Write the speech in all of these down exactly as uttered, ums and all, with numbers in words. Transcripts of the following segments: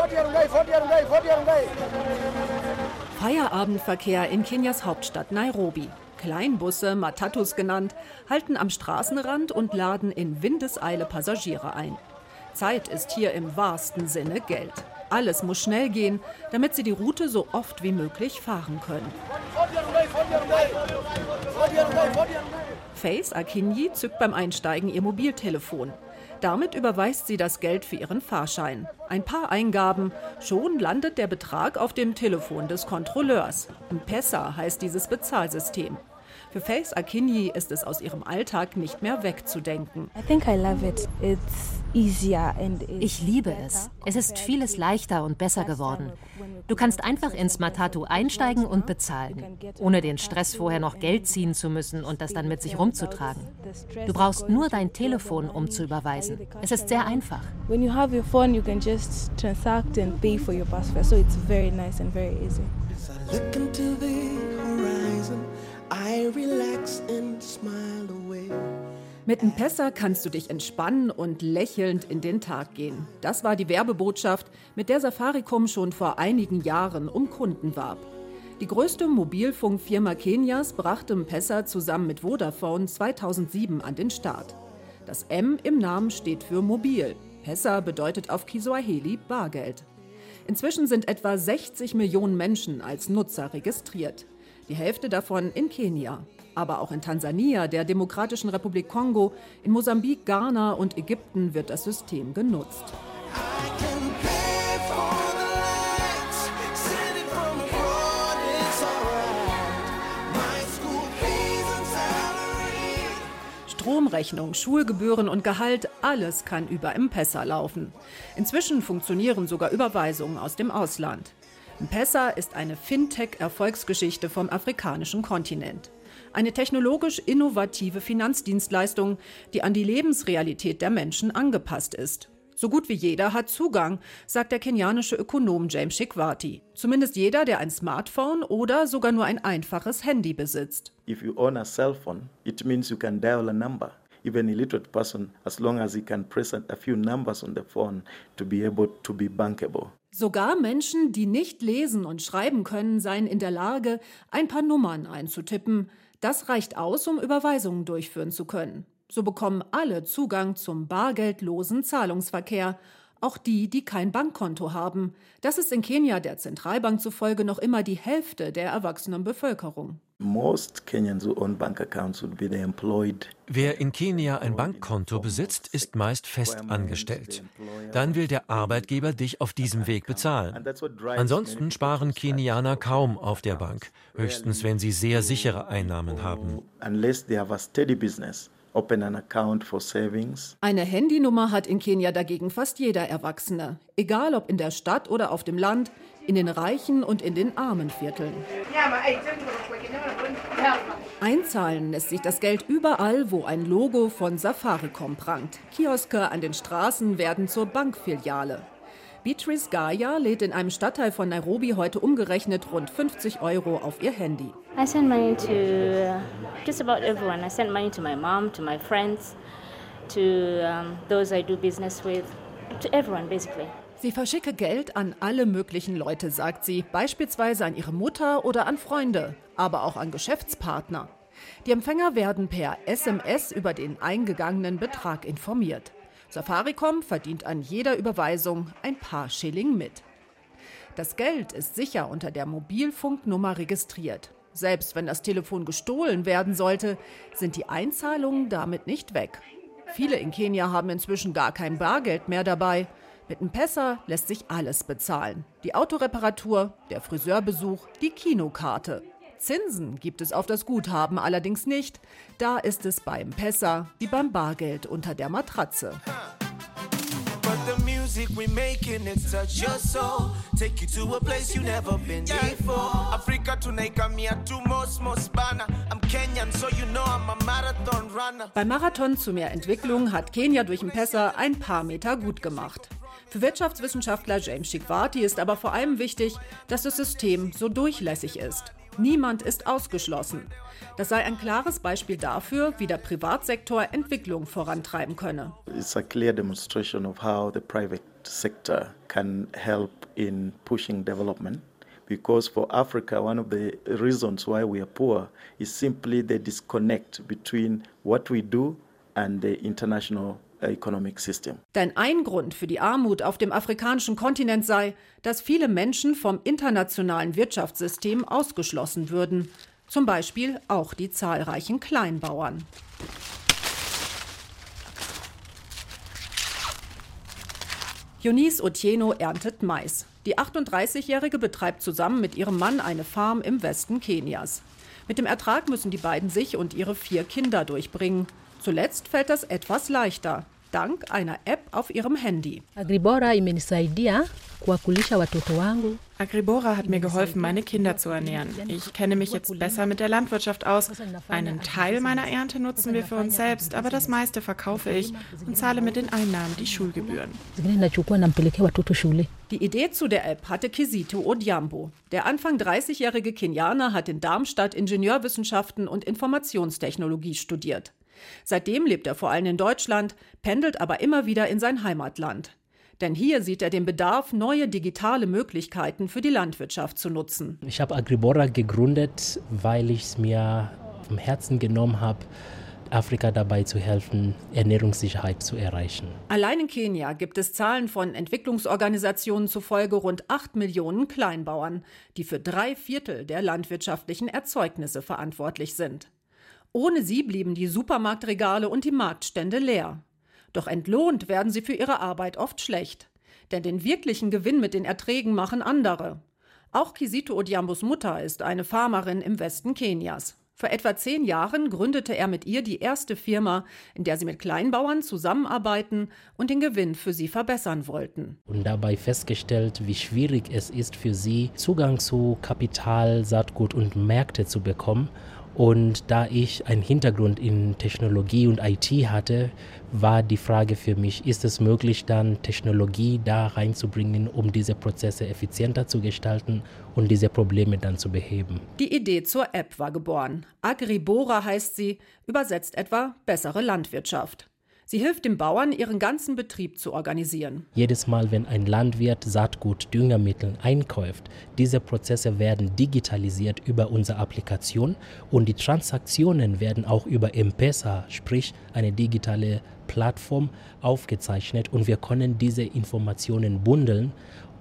Feierabendverkehr in Kenias Hauptstadt Nairobi. Kleinbusse, Matatus genannt, halten am Straßenrand und laden in Windeseile Passagiere ein. Zeit ist hier im wahrsten Sinne Geld. Alles muss schnell gehen, damit sie die Route so oft wie möglich fahren können. Faith Akinyi zückt beim Einsteigen ihr Mobiltelefon. Damit überweist sie das Geld für ihren Fahrschein. Ein paar Eingaben, schon landet der Betrag auf dem Telefon des Kontrolleurs. M-Pesa heißt dieses Bezahlsystem. Für Faith Akinyi ist es aus ihrem Alltag nicht mehr wegzudenken. Ich liebe es. Es ist vieles leichter und besser geworden. Du kannst einfach ins Matatu einsteigen und bezahlen, ohne den Stress vorher noch Geld ziehen zu müssen und das dann mit sich rumzutragen. Du brauchst nur dein Telefon, um zu überweisen. Es ist sehr einfach. When you have your phone, you can just transact and pay for your bus fare. So it's very nice and very easy. As I look into the horizon, I relax and smile away. Mit M-Pesa kannst du dich entspannen und lächelnd in den Tag gehen. Das war die Werbebotschaft, mit der Safaricom schon vor einigen Jahren um Kunden warb. Die größte Mobilfunkfirma Kenias brachte M-Pesa zusammen mit Vodafone zweitausendsieben an den Start. Das M im Namen steht für mobil. Pesa bedeutet auf Kiswahili Bargeld. Inzwischen sind etwa sechzig Millionen Menschen als Nutzer registriert. Die Hälfte davon in Kenia. Aber auch in Tansania, der Demokratischen Republik Kongo, in Mosambik, Ghana und Ägypten wird das System genutzt. Stromrechnung, Schulgebühren und Gehalt, alles kann über M-Pesa laufen. Inzwischen funktionieren sogar Überweisungen aus dem Ausland. M-Pesa ist eine Fintech-Erfolgsgeschichte vom afrikanischen Kontinent. Eine technologisch innovative Finanzdienstleistung, die an die Lebensrealität der Menschen angepasst ist. So gut wie jeder hat Zugang, sagt der kenianische Ökonom James Shikwati. Zumindest jeder, der ein Smartphone oder sogar nur ein einfaches Handy besitzt. If you own a cell phone, it means you can dial a number. Even a illiterate person, as long as he can press a few numbers on the phone to be able to be bankable. Sogar Menschen, die nicht lesen und schreiben können, seien in der Lage, ein paar Nummern einzutippen. Das reicht aus, um Überweisungen durchführen zu können. So bekommen alle Zugang zum bargeldlosen Zahlungsverkehr, auch die, die kein Bankkonto haben. Das ist in Kenia der Zentralbank zufolge noch immer die Hälfte der erwachsenen Bevölkerung. Most Kenyans who own bank accounts would be the employed. Wer in Kenia ein Bankkonto besitzt, ist meist fest angestellt. Dann will der Arbeitgeber dich auf diesem Weg bezahlen. Ansonsten sparen Kenianer kaum auf der Bank, höchstens wenn sie sehr sichere Einnahmen haben. Unless they have a steady business. Open an account for savings. Eine Handynummer hat in Kenia dagegen fast jeder Erwachsene. Egal ob in der Stadt oder auf dem Land, in den reichen und in den armen Vierteln. Einzahlen lässt sich das Geld überall, wo ein Logo von Safaricom prangt. Kioske an den Straßen werden zur Bankfiliale. Beatrice Gaya lädt in einem Stadtteil von Nairobi heute umgerechnet rund fünfzig Euro auf ihr Handy. I send money to just about everyone. I send money to my mom, to my friends, to um, those I do business with, to everyone basically. Sie verschicke Geld an alle möglichen Leute, sagt sie, beispielsweise an ihre Mutter oder an Freunde, aber auch an Geschäftspartner. Die Empfänger werden per S M S über den eingegangenen Betrag informiert. Safaricom verdient an jeder Überweisung ein paar Schilling mit. Das Geld ist sicher unter der Mobilfunknummer registriert. Selbst wenn das Telefon gestohlen werden sollte, sind die Einzahlungen damit nicht weg. Viele in Kenia haben inzwischen gar kein Bargeld mehr dabei. Mit M-Pesa lässt sich alles bezahlen. Die Autoreparatur, der Friseurbesuch, die Kinokarte. Zinsen gibt es auf das Guthaben allerdings nicht. Da ist es bei M-Pesa wie beim Bargeld unter der Matratze. Beim Marathon zu mehr Entwicklung hat Kenia durch M-Pesa ein paar Meter gut gemacht. Für Wirtschaftswissenschaftler James Shikwati ist aber vor allem wichtig, dass das System so durchlässig ist. Niemand ist ausgeschlossen. Das sei ein klares Beispiel dafür, wie der Privatsektor Entwicklung vorantreiben könne. It's a clear demonstration of how the private sector can help in pushing development. Because for Africa, one of the reasons why we are poor is simply the disconnect between what we do and the international economic system. Denn ein Grund für die Armut auf dem afrikanischen Kontinent sei, dass viele Menschen vom internationalen Wirtschaftssystem ausgeschlossen würden. Zum Beispiel auch die zahlreichen Kleinbauern. Eunice Otieno erntet Mais. Die achtunddreißigjährige betreibt zusammen mit ihrem Mann eine Farm im Westen Kenias. Mit dem Ertrag müssen die beiden sich und ihre vier Kinder durchbringen. Zuletzt fällt das etwas leichter, dank einer App auf ihrem Handy. Agribora imenisaidia kuwakulisha watoto wangu. Agribora hat mir geholfen, meine Kinder zu ernähren. Ich kenne mich jetzt besser mit der Landwirtschaft aus. Einen Teil meiner Ernte nutzen wir für uns selbst, aber das meiste verkaufe ich und zahle mit den Einnahmen die Schulgebühren. Die Idee zu der App hatte Kizito Odhiambo. Der Anfang dreißigjährige Kenianer hat in Darmstadt Ingenieurwissenschaften und Informationstechnologie studiert. Seitdem lebt er vor allem in Deutschland, pendelt aber immer wieder in sein Heimatland. Denn hier sieht er den Bedarf, neue digitale Möglichkeiten für die Landwirtschaft zu nutzen. Ich habe Agribora gegründet, weil ich es mir vom Herzen genommen habe, Afrika dabei zu helfen, Ernährungssicherheit zu erreichen. Allein in Kenia gibt es Zahlen von Entwicklungsorganisationen zufolge rund acht Millionen Kleinbauern, die für drei Viertel der landwirtschaftlichen Erzeugnisse verantwortlich sind. Ohne sie blieben die Supermarktregale und die Marktstände leer. Doch entlohnt werden sie für ihre Arbeit oft schlecht. Denn den wirklichen Gewinn mit den Erträgen machen andere. Auch Kizito Odhiambos Mutter ist eine Farmerin im Westen Kenias. Vor etwa zehn Jahren gründete er mit ihr die erste Firma, in der sie mit Kleinbauern zusammenarbeiten und den Gewinn für sie verbessern wollten. Und dabei festgestellt, wie schwierig es ist für sie, Zugang zu Kapital, Saatgut und Märkte zu bekommen. Und da ich einen Hintergrund in Technologie und I T hatte, war die Frage für mich, ist es möglich, dann Technologie da reinzubringen, um diese Prozesse effizienter zu gestalten und diese Probleme dann zu beheben. Die Idee zur App war geboren. Agribora heißt sie, übersetzt etwa bessere Landwirtschaft. Sie hilft den Bauern, ihren ganzen Betrieb zu organisieren. Jedes Mal, wenn ein Landwirt Saatgut, Düngemittel einkauft, diese Prozesse werden digitalisiert über unsere Applikation und die Transaktionen werden auch über M-Pesa, sprich eine digitale Plattform, aufgezeichnet und wir können diese Informationen bundeln,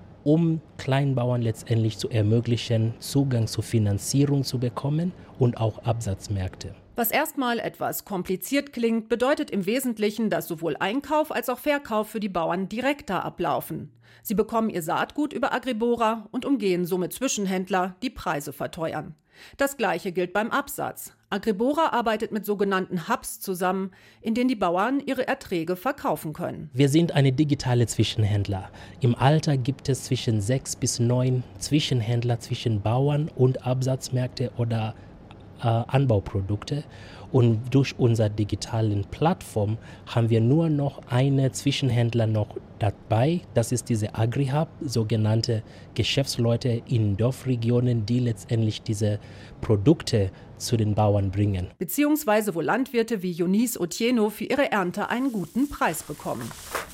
um Kleinbauern letztendlich zu ermöglichen, Zugang zur Finanzierung zu bekommen und auch Absatzmärkte. Was erstmal etwas kompliziert klingt, bedeutet im Wesentlichen, dass sowohl Einkauf als auch Verkauf für die Bauern direkter ablaufen. Sie bekommen ihr Saatgut über Agribora und umgehen somit Zwischenhändler, die Preise verteuern. Das Gleiche gilt beim Absatz. Agribora arbeitet mit sogenannten Hubs zusammen, in denen die Bauern ihre Erträge verkaufen können. Wir sind eine digitale Zwischenhändler. Im Alter gibt es zwischen sechs bis neun Zwischenhändler zwischen Bauern und Absatzmärkte oder äh, Anbauprodukte. Und durch unsere digitalen Plattform haben wir nur noch einen Zwischenhändler noch dabei. Das ist diese Agri-Hub, sogenannte Geschäftsleute in Dorfregionen, die letztendlich diese Produkte zu den Bauern bringen. Beziehungsweise wo Landwirte wie Eunice Otieno für ihre Ernte einen guten Preis bekommen.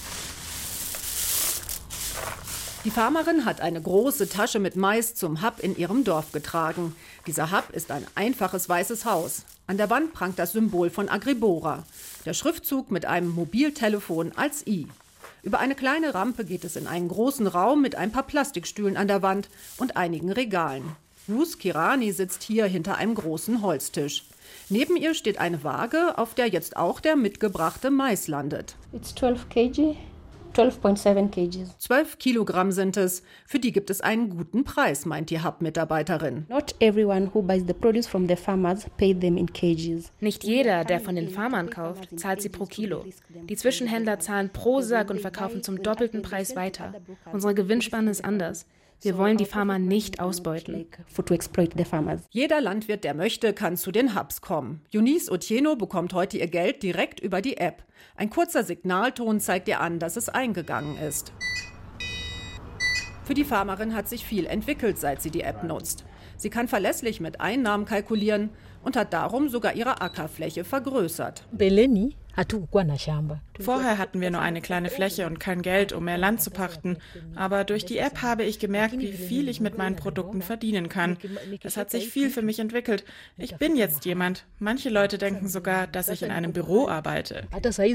Die Farmerin hat eine große Tasche mit Mais zum Hub in ihrem Dorf getragen. Dieser Hub ist ein einfaches weißes Haus. An der Wand prangt das Symbol von Agribora. Der Schriftzug mit einem Mobiltelefon als I. Über eine kleine Rampe geht es in einen großen Raum mit ein paar Plastikstühlen an der Wand und einigen Regalen. Ruth Kirani sitzt hier hinter einem großen Holztisch. Neben ihr steht eine Waage, auf der jetzt auch der mitgebrachte Mais landet. It's twelve kilograms. zwölf Komma sieben Kilogramm. Zwölf Kilogramm sind es. Für die gibt es einen guten Preis, meint die Hub-Mitarbeiterin. Not everyone who buys the produce from the farmers pay them in kgs. Nicht jeder, der von den Farmern kauft, zahlt sie pro Kilo. Die Zwischenhändler zahlen pro Sack und verkaufen zum doppelten Preis weiter. Unsere Gewinnspanne ist anders. Wir wollen die Farmer nicht ausbeuten. Jeder Landwirt, der möchte, kann zu den Hubs kommen. Eunice Otieno bekommt heute ihr Geld direkt über die App. Ein kurzer Signalton zeigt ihr an, dass es eingegangen ist. Für die Farmerin hat sich viel entwickelt, seit sie die App nutzt. Sie kann verlässlich mit Einnahmen kalkulieren und hat darum sogar ihre Ackerfläche vergrößert. Beleni hatukuwa na shamba. Vorher hatten wir nur eine kleine Fläche und kein Geld, um mehr Land zu pachten. Aber durch die App habe ich gemerkt, wie viel ich mit meinen Produkten verdienen kann. Es hat sich viel für mich entwickelt. Ich bin jetzt jemand. Manche Leute denken sogar, dass ich in einem Büro arbeite.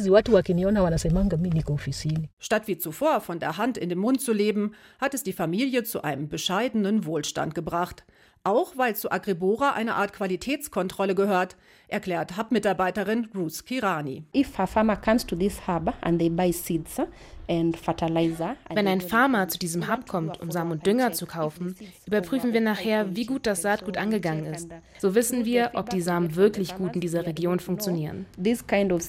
Statt wie zuvor von der Hand in den Mund zu leben, hat es die Familie zu einem bescheidenen Wohlstand gebracht. Auch weil zu Agribora eine Art Qualitätskontrolle gehört, erklärt Hub-Mitarbeiterin Ruth Kirani. Wenn ein Farmer zu diesem Hub kommt, um Samen und Dünger zu kaufen, überprüfen wir nachher, wie gut das Saatgut angegangen ist. So wissen wir, ob die Samen wirklich gut in dieser Region funktionieren. Mit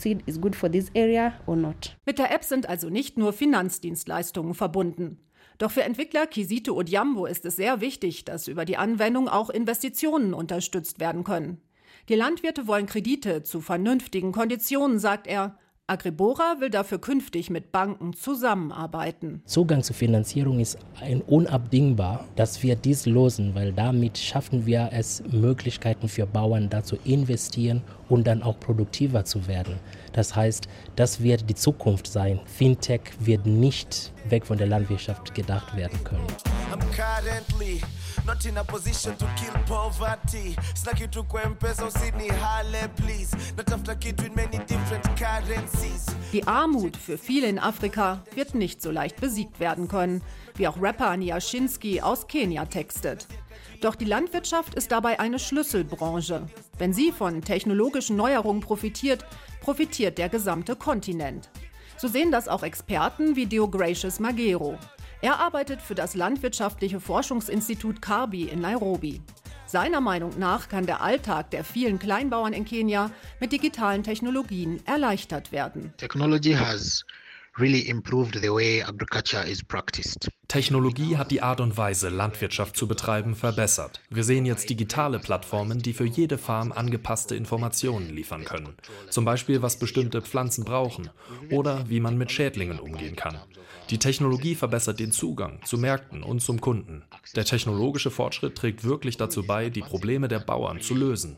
der App sind also nicht nur Finanzdienstleistungen verbunden. Doch für Entwickler Kizito Odhiambo ist es sehr wichtig, dass über die Anwendung auch Investitionen unterstützt werden können. Die Landwirte wollen Kredite zu vernünftigen Konditionen, sagt er. Agribora will dafür künftig mit Banken zusammenarbeiten. Zugang zur Finanzierung ist ein unabdingbar, dass wir dies lösen, weil damit schaffen wir es, Möglichkeiten für Bauern da zu investieren und dann auch produktiver zu werden. Das heißt, das wird die Zukunft sein. Fintech wird nicht weg von der Landwirtschaft gedacht werden können. I'm currently not in a position to kill poverty. Snack it to Kwempeso, Sydney, Halle, please. Not after kid with many different currencies. Die Armut für viele in Afrika wird nicht so leicht besiegt werden können, wie auch Rapper Nyashinski aus Kenia textet. Doch die Landwirtschaft ist dabei eine Schlüsselbranche. Wenn sie von technologischen Neuerungen profitiert, profitiert der gesamte Kontinent. So sehen das auch Experten wie Deogracius Magero. Er arbeitet für das landwirtschaftliche Forschungsinstitut Karbi in Nairobi. Seiner Meinung nach kann der Alltag der vielen Kleinbauern in Kenia mit digitalen Technologien erleichtert werden. Technology has really improved the way agriculture is practiced. Technologie hat die Art und Weise, Landwirtschaft zu betreiben, verbessert. Wir sehen jetzt digitale Plattformen, die für jede Farm angepasste Informationen liefern können. Zum Beispiel, was bestimmte Pflanzen brauchen oder wie man mit Schädlingen umgehen kann. Die Technologie verbessert den Zugang zu Märkten und zum Kunden. Der technologische Fortschritt trägt wirklich dazu bei, die Probleme der Bauern zu lösen.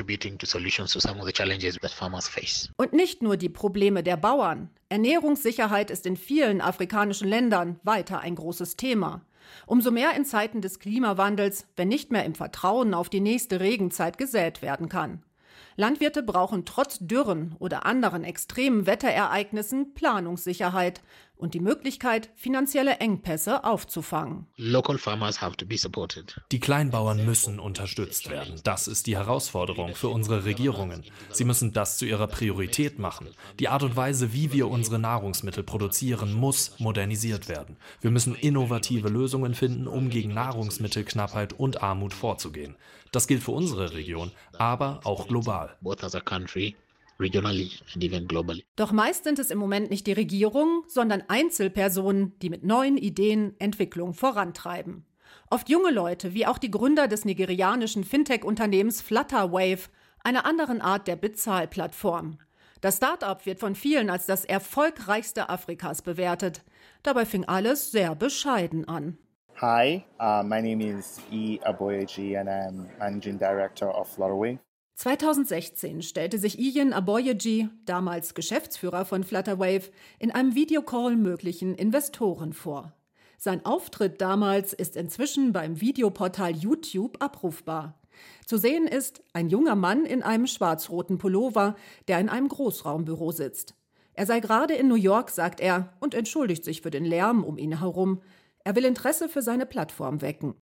Und nicht nur die Probleme der Bauern. Ernährungssicherheit ist in vielen afrikanischen Ländern weiter ein großes Thema. Umso mehr in Zeiten des Klimawandels, wenn nicht mehr im Vertrauen auf die nächste Regenzeit gesät werden kann. Landwirte brauchen trotz Dürren oder anderen extremen Wetterereignissen Planungssicherheit und die Möglichkeit, finanzielle Engpässe aufzufangen. Local farmers have to be supported. Die Kleinbauern müssen unterstützt werden. Das ist die Herausforderung für unsere Regierungen. Sie müssen das zu ihrer Priorität machen. Die Art und Weise, wie wir unsere Nahrungsmittel produzieren, muss modernisiert werden. Wir müssen innovative Lösungen finden, um gegen Nahrungsmittelknappheit und Armut vorzugehen. Das gilt für unsere Region, aber auch global. Both as a country, regionally and even globally. Doch meist sind es im Moment nicht die Regierung, sondern Einzelpersonen, die mit neuen Ideen Entwicklung vorantreiben. Oft junge Leute, wie auch die Gründer des nigerianischen Fintech-Unternehmens Flutterwave, einer anderen Art der Bezahlplattform. Das Start-up wird von vielen als das erfolgreichste Afrikas bewertet. Dabei fing alles sehr bescheiden an. Hi, uh, my name is E. Aboyeji and I'm Managing Director of Flutterwave. zweitausendsechzehn stellte sich Ian Aboyeji, damals Geschäftsführer von Flutterwave, in einem Videocall möglichen Investoren vor. Sein Auftritt damals ist inzwischen beim Videoportal YouTube abrufbar. Zu sehen ist ein junger Mann in einem schwarz-roten Pullover, der in einem Großraumbüro sitzt. Er sei gerade in New York, sagt er, und entschuldigt sich für den Lärm um ihn herum. Er will Interesse für seine Plattform wecken.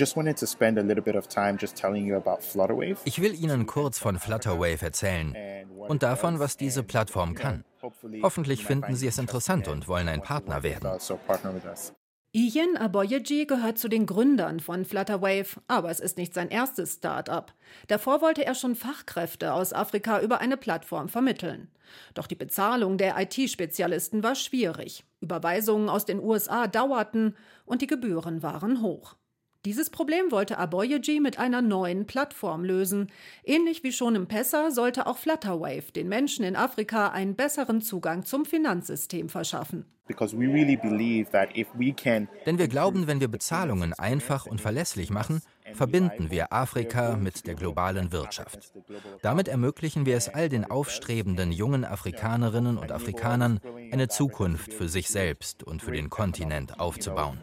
Ich will Ihnen kurz von Flutterwave erzählen und davon, was diese Plattform kann. Hoffentlich finden Sie es interessant und wollen ein Partner werden. Ian Aboyeji gehört zu den Gründern von Flutterwave, aber es ist nicht sein erstes Start-up. Davor wollte er schon Fachkräfte aus Afrika über eine Plattform vermitteln. Doch die Bezahlung der I T-Spezialisten war schwierig. Überweisungen aus den U S A dauerten und die Gebühren waren hoch. Dieses Problem wollte Aboyeji mit einer neuen Plattform lösen. Ähnlich wie schon im Pessa sollte auch Flutterwave den Menschen in Afrika einen besseren Zugang zum Finanzsystem verschaffen. Denn wir glauben, wenn wir Bezahlungen einfach und verlässlich machen, verbinden wir Afrika mit der globalen Wirtschaft. Damit ermöglichen wir es all den aufstrebenden jungen Afrikanerinnen und Afrikanern, eine Zukunft für sich selbst und für den Kontinent aufzubauen.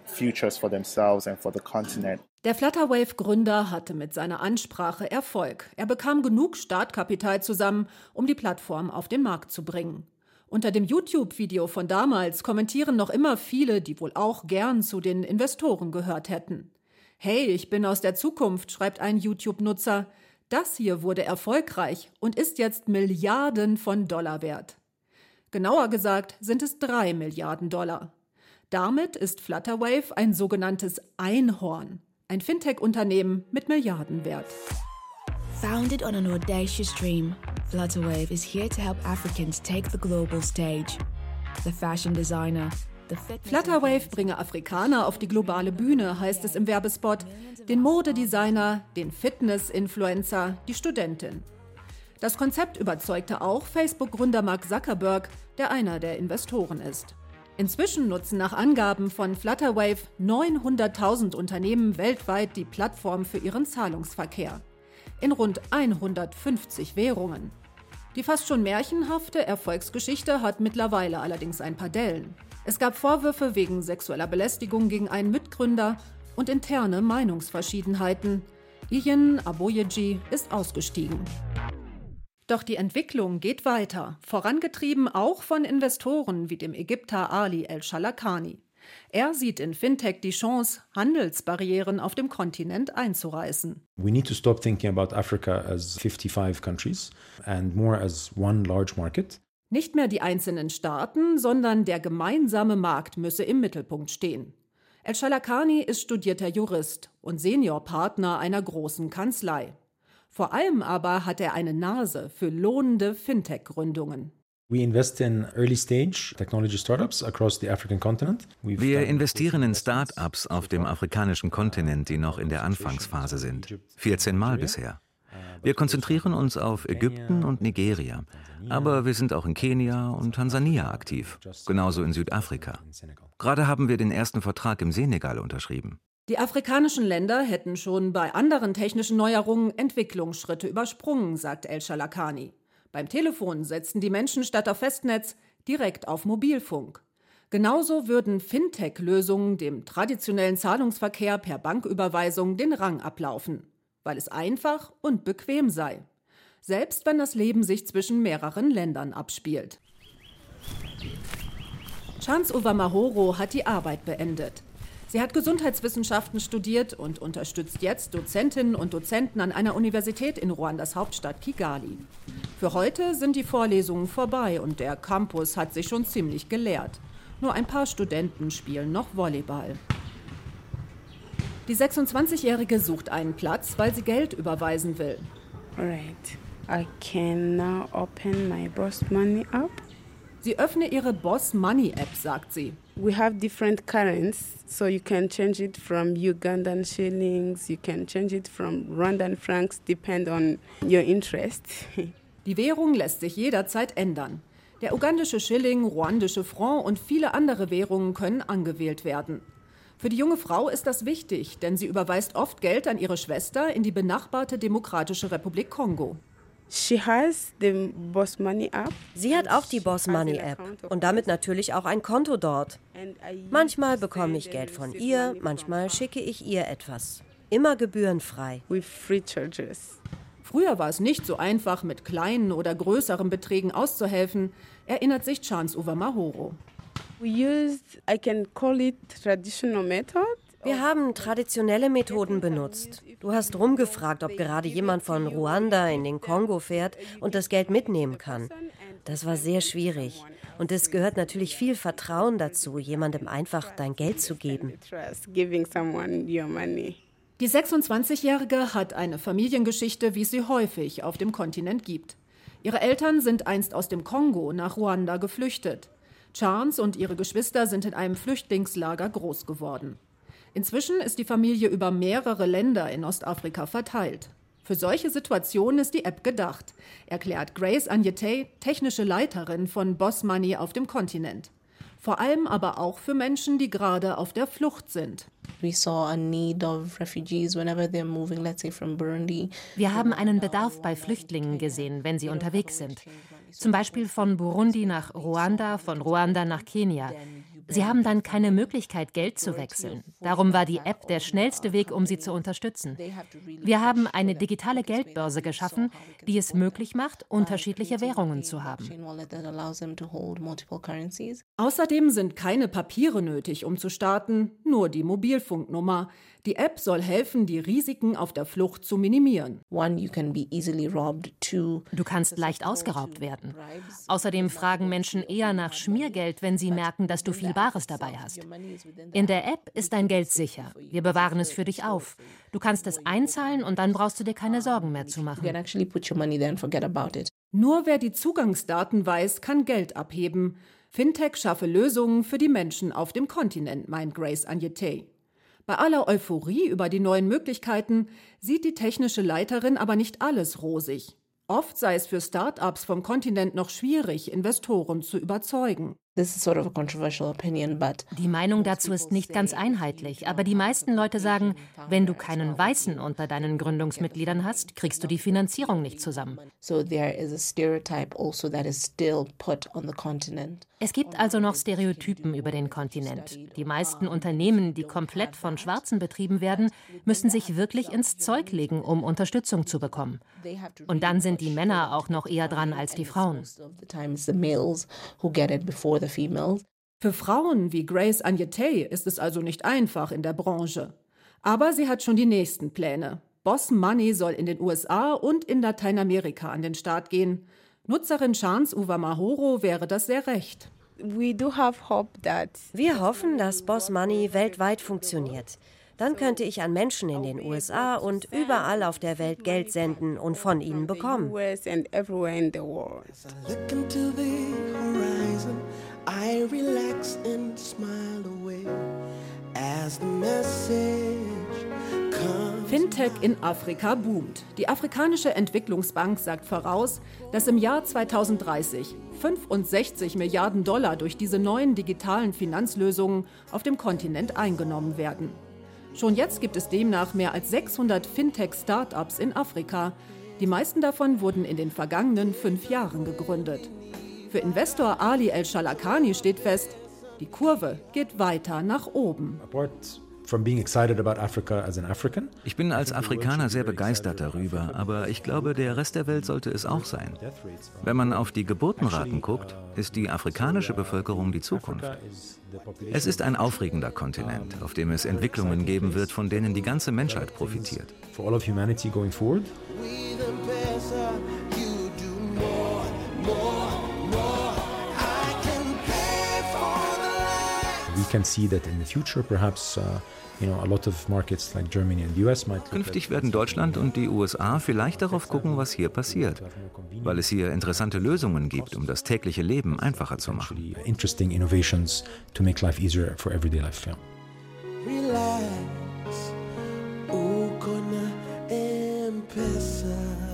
Der Flutterwave-Gründer hatte mit seiner Ansprache Erfolg. Er bekam genug Startkapital zusammen, um die Plattform auf den Markt zu bringen. Unter dem YouTube-Video von damals kommentieren noch immer viele, die wohl auch gern zu den Investoren gehört hätten. Hey, ich bin aus der Zukunft, schreibt ein YouTube-Nutzer. Das hier wurde erfolgreich und ist jetzt Milliarden von Dollar wert. Genauer gesagt sind es drei Milliarden Dollar. Damit ist Flutterwave ein sogenanntes Einhorn. Ein Fintech-Unternehmen mit Milliardenwert. Founded on an audacious dream, Flutterwave is here to help Africans take the global stage. The fashion designer, the Flutterwave bringe Afrikaner auf die globale Bühne, heißt es im Werbespot. Den Modedesigner, den Fitness-Influencer, die Studentin. Das Konzept überzeugte auch Facebook-Gründer Mark Zuckerberg, der einer der Investoren ist. Inzwischen nutzen nach Angaben von Flutterwave neunhunderttausend Unternehmen weltweit die Plattform für ihren Zahlungsverkehr. In rund hundertfünfzig Währungen. Die fast schon märchenhafte Erfolgsgeschichte hat mittlerweile allerdings ein paar Dellen. Es gab Vorwürfe wegen sexueller Belästigung gegen einen Mitgründer und interne Meinungsverschiedenheiten. Ian Aboyeji ist ausgestiegen. Doch die Entwicklung geht weiter, vorangetrieben auch von Investoren wie dem Ägypter Ali El-Shalakani. Er sieht in Fintech die Chance, Handelsbarrieren auf dem Kontinent einzureißen. We need to stop thinking about Africa as fifty-five countries and more as one large market. Nicht mehr die einzelnen Staaten, sondern der gemeinsame Markt müsse im Mittelpunkt stehen. El-Shalakani ist studierter Jurist und Seniorpartner einer großen Kanzlei. Vor allem aber hat er eine Nase für lohnende Fintech-Gründungen. Wir investieren in Start-ups auf dem afrikanischen Kontinent, die noch in der Anfangsphase sind. vierzehn Mal bisher. Wir konzentrieren uns auf Ägypten und Nigeria. Aber wir sind auch in Kenia und Tansania aktiv. Genauso in Südafrika. Gerade haben wir den ersten Vertrag im Senegal unterschrieben. Die afrikanischen Länder hätten schon bei anderen technischen Neuerungen Entwicklungsschritte übersprungen, sagt El-Shalakani. Beim Telefon setzten die Menschen statt auf Festnetz direkt auf Mobilfunk. Genauso würden Fintech-Lösungen dem traditionellen Zahlungsverkehr per Banküberweisung den Rang ablaufen, weil es einfach und bequem sei. Selbst wenn das Leben sich zwischen mehreren Ländern abspielt. Chance Uvamahoro hat die Arbeit beendet. Sie hat Gesundheitswissenschaften studiert und unterstützt jetzt Dozentinnen und Dozenten an einer Universität in Ruandas Hauptstadt Kigali. Für heute sind die Vorlesungen vorbei und der Campus hat sich schon ziemlich geleert. Nur ein paar Studenten spielen noch Volleyball. Die sechsundzwanzigjährige sucht einen Platz, weil sie Geld überweisen will. Alright, I can now open my Boss Money app. Sie öffne ihre Boss Money App, sagt sie. We have different currencies, so you can change it from Ugandan shillings, you can change it from Rwandan francs, depend on your interest. Die Währung lässt sich jederzeit ändern. Der ugandische Schilling, ruandische Franc und viele andere Währungen können angewählt werden. Für die junge Frau ist das wichtig, denn sie überweist oft Geld an ihre Schwester in die benachbarte Demokratische Republik Kongo. She has the Boss Money App. Sie hat auch die Boss Money App und damit natürlich auch ein Konto dort. Manchmal bekomme ich Geld von ihr, manchmal schicke ich ihr etwas. Immer gebührenfrei. With free charges. Früher war es nicht so einfach, mit kleinen oder größeren Beträgen auszuhelfen, erinnert sich Chance Uvamahoro. We used, I can call it traditional method. Wir haben traditionelle Methoden benutzt. Du hast rumgefragt, ob gerade jemand von Ruanda in den Kongo fährt und das Geld mitnehmen kann. Das war sehr schwierig. Und es gehört natürlich viel Vertrauen dazu, jemandem einfach dein Geld zu geben. Die sechsundzwanzigjährige hat eine Familiengeschichte, wie es sie häufig auf dem Kontinent gibt. Ihre Eltern sind einst aus dem Kongo nach Ruanda geflüchtet. Chance und ihre Geschwister sind in einem Flüchtlingslager groß geworden. Inzwischen ist die Familie über mehrere Länder in Ostafrika verteilt. Für solche Situationen ist die App gedacht, erklärt Grace Agnete, technische Leiterin von Boss Money auf dem Kontinent. Vor allem aber auch für Menschen, die gerade auf der Flucht sind. We saw a need of refugees whenever they're moving, let's say from Burundi. Wir haben einen Bedarf bei Flüchtlingen gesehen, wenn sie unterwegs sind. Zum Beispiel von Burundi nach Ruanda, von Ruanda nach Kenia. Sie haben dann keine Möglichkeit, Geld zu wechseln. Darum war die App der schnellste Weg, um sie zu unterstützen. Wir haben eine digitale Geldbörse geschaffen, die es möglich macht, unterschiedliche Währungen zu haben. Außerdem sind keine Papiere nötig, um zu starten, nur die Mobilfunknummer. Die App soll helfen, die Risiken auf der Flucht zu minimieren. Du kannst leicht ausgeraubt werden. Außerdem fragen Menschen eher nach Schmiergeld, wenn sie merken, dass du viel Bares dabei hast. In der App ist dein Geld sicher. Wir bewahren es für dich auf. Du kannst es einzahlen und dann brauchst du dir keine Sorgen mehr zu machen. Nur wer die Zugangsdaten weiß, kann Geld abheben. Fintech schaffe Lösungen für die Menschen auf dem Kontinent, meint Grace Agnetey. Bei aller Euphorie über die neuen Möglichkeiten sieht die technische Leiterin aber nicht alles rosig. Oft sei es für Start-ups vom Kontinent noch schwierig, Investoren zu überzeugen. Die Meinung dazu ist nicht ganz einheitlich, aber die meisten Leute sagen, wenn du keinen Weißen unter deinen Gründungsmitgliedern hast, kriegst du die Finanzierung nicht zusammen. Es gibt also noch Stereotypen über den Kontinent. Die meisten Unternehmen, die komplett von Schwarzen betrieben werden, müssen sich wirklich ins Zeug legen, um Unterstützung zu bekommen. Und dann sind die Männer auch noch eher dran als die Frauen. Für Frauen wie Grace Agnetey ist es also nicht einfach in der Branche. Aber sie hat schon die nächsten Pläne. Boss Money soll in den U S A und in Lateinamerika an den Start gehen. Nutzerin Chance Uvamahoro wäre das sehr recht. Wir hoffen, dass Boss Money weltweit funktioniert. Dann könnte ich an Menschen in den U S A und überall auf der Welt Geld senden und von ihnen bekommen. I relax and smile away as the message comes. Fintech in Afrika boomt. Die Afrikanische Entwicklungsbank sagt voraus, dass im Jahr zweitausenddreißig fünfundsechzig Milliarden Dollar durch diese neuen digitalen Finanzlösungen auf dem Kontinent eingenommen werden. Schon jetzt gibt es demnach mehr als sechshundert Fintech-Startups in Afrika. Die meisten davon wurden in den vergangenen fünf Jahren gegründet. Für Investor Ali El-Shalakani steht fest, die Kurve geht weiter nach oben. Ich bin als Afrikaner sehr begeistert darüber, aber ich glaube, der Rest der Welt sollte es auch sein. Wenn man auf die Geburtenraten guckt, ist die afrikanische Bevölkerung die Zukunft. Es ist ein aufregender Kontinent, auf dem es Entwicklungen geben wird, von denen die ganze Menschheit profitiert. Künftig werden Deutschland und die U S A vielleicht darauf gucken, was hier passiert, weil es hier interessante Lösungen gibt, um das tägliche Leben einfacher zu machen. Relax, uko na M-Pesa.